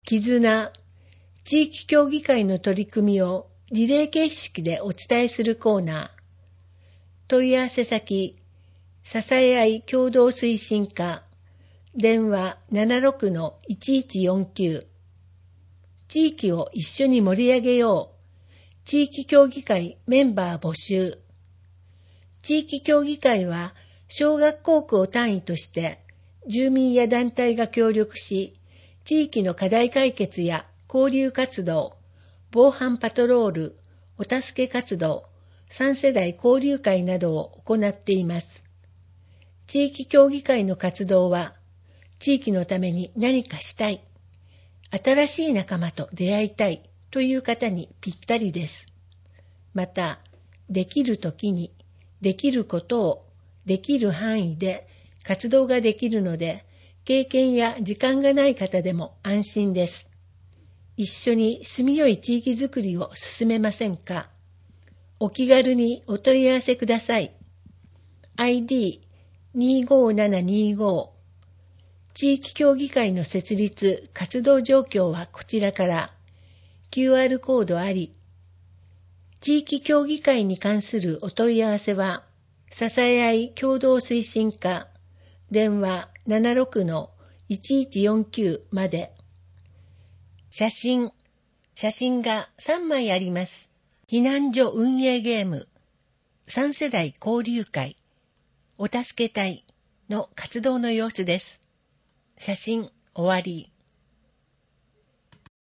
絆、地域協議会の取り組みをリレー形式でお伝えするコーナー。問い合わせ先、支え合い共同推進課、電話 76-1149。地域を一緒に盛り上げよう。地域協議会メンバー募集。地域協議会は小学校区を単位として住民や団体が協力し、地域の課題解決や交流活動、防犯パトロール、お助け活動、3世代交流会などを行っています。地域協議会の活動は、地域のために何かしたい、新しい仲間と出会いたいという方にぴったりです。また、できるときに、できることをできる範囲で活動ができるので、経験や時間がない方でも安心です。一緒に住みよい地域づくりを進めませんか？お気軽にお問い合わせください。ID25725 地域協議会の設立・活動状況はこちらから QR コードあり、地域協議会に関するお問い合わせは、支え合い共同推進課、電話 76-1149 まで。写真が3枚あります。避難所運営ゲーム、3世代交流会、お助け隊の活動の様子です。写真終わり。